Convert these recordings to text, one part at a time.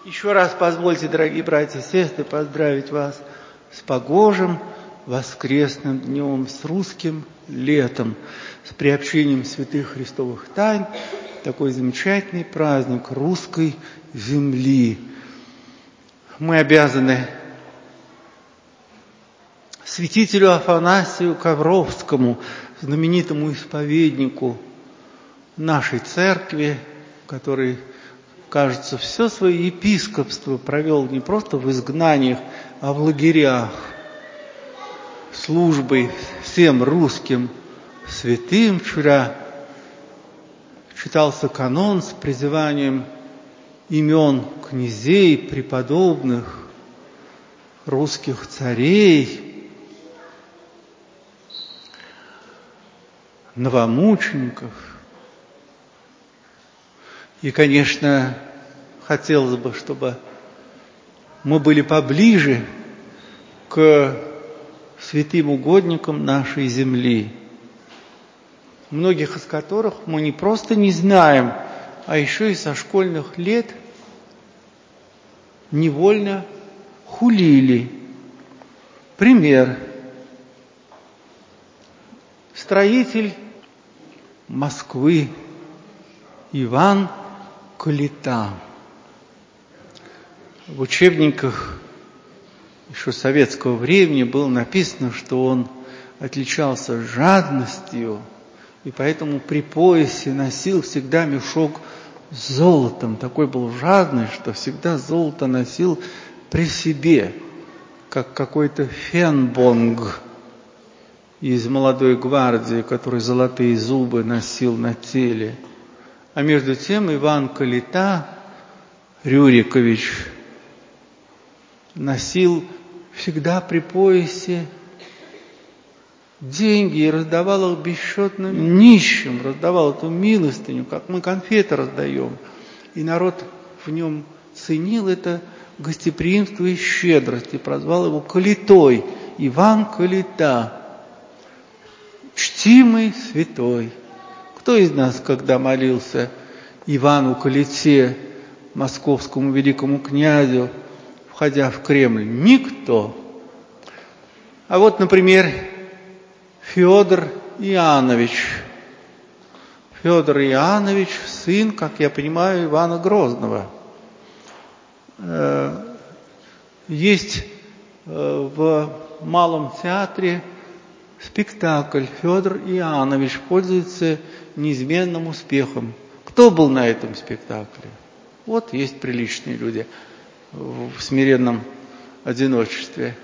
Еще раз позвольте, дорогие братья и сестры, поздравить вас с погожим воскресным днем, с русским летом, с приобщением святых христовых тайн, такой замечательный праздник русской земли. Мы обязаны святителю Афанасию Ковровскому, знаменитому исповеднику нашей церкви, который, кажется, все свое епископство провел не просто в изгнаниях, а в лагерях, службой всем русским святым. Вчера читался канон с призыванием имен князей, преподобных, русских царей, новомучеников. И, конечно, хотелось бы, чтобы мы были поближе к святым угодникам нашей земли, многих из которых мы не просто не знаем, а еще и со школьных лет невольно хулили. Пример. Строитель Москвы Иван Калита. В учебниках еще советского времени было написано, что он отличался жадностью, и поэтому при поясе носил всегда мешок с золотом. Такой был жадный, что всегда золото носил при себе, как какой-то фенбонг из молодой гвардии, который золотые зубы носил на теле. А между тем Иван Калита Рюрикович носил всегда при поясе деньги и раздавал их бесчетным нищим, раздавал эту милостыню, как мы конфеты раздаем. И народ в нем ценил это гостеприимство и щедрость, и прозвал его Калитой, Иван Калита, чтимый святой. Кто из нас, когда молился Ивану Калите, московскому великому князю, входя в Кремль? Никто. А вот, например, Федор Иоаннович. Федор Иоаннович, сын, как я понимаю, Ивана Грозного. Есть в Малом театре спектакль «Федор Иоаннович» пользуется неизменным успехом. Кто был на этом спектакле? Вот есть приличные люди в смиренном одиночестве.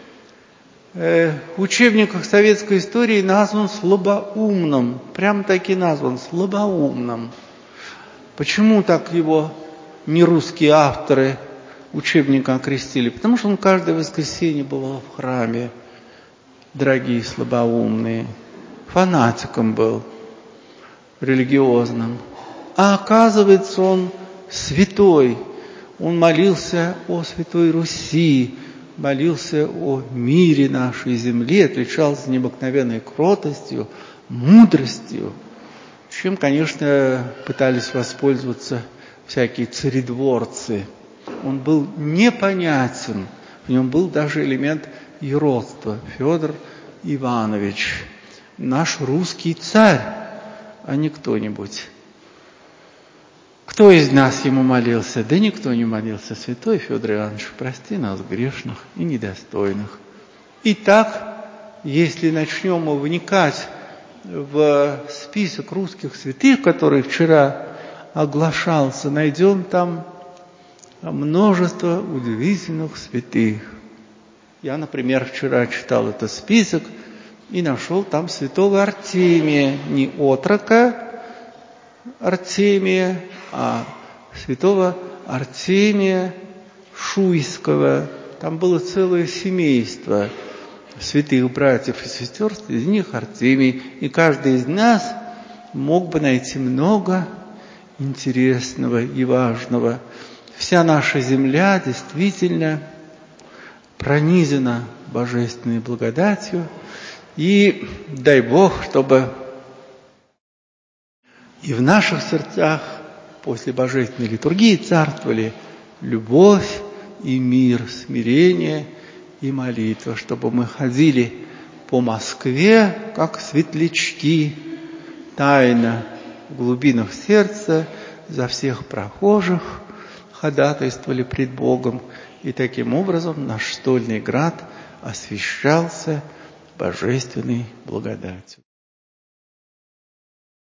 В учебниках советской истории назван слабоумным. Прямо таки назван слабоумным. Почему так его нерусские авторы учебника окрестили? Потому что он каждое воскресенье бывал в храме, дорогие слабоумные. Фанатиком был религиозным. А оказывается, он святой. Он молился о Святой Руси, молился о мире нашей земли, отличался необыкновенной кротостью, мудростью, чем, конечно, пытались воспользоваться всякие царедворцы. Он был непонятен, в нем был даже элемент юродства. Федор Иванович, наш русский царь, а не кто-нибудь. Кто из нас ему молился? Да никто не молился. Святой Федор Иванович, прости нас, грешных и недостойных. Итак, если начнем вникать в список русских святых, который вчера оглашался, найдем там множество удивительных святых. Я, например, вчера читал этот список и нашел там святого Артемия, не отрока Артемия, а святого Артемия Шуйского. Там было целое семейство святых братьев и сестер, из них Артемий. И каждый из нас мог бы найти много интересного и важного. Вся наша земля действительно пронизана божественной благодатью. И дай Бог, чтобы и в наших сердцах после божественной литургии царствовали любовь и мир, смирение и молитва, чтобы мы ходили по Москве, как светлячки, тайно в глубинах сердца за всех прохожих ходатайствовали пред Богом, и таким образом наш стольный град освящался божественной благодатью.